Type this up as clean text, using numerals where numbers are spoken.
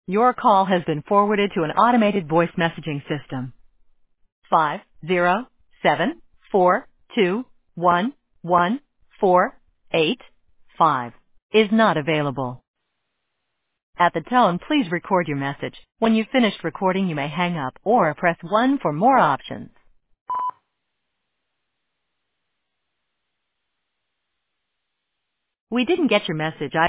Your call has been forwarded to an automated voice messaging system. 50742111485 is not available. At the tone, please record your message. When you've finished recording, you may hang up or press 1 for more options. We didn't get your message.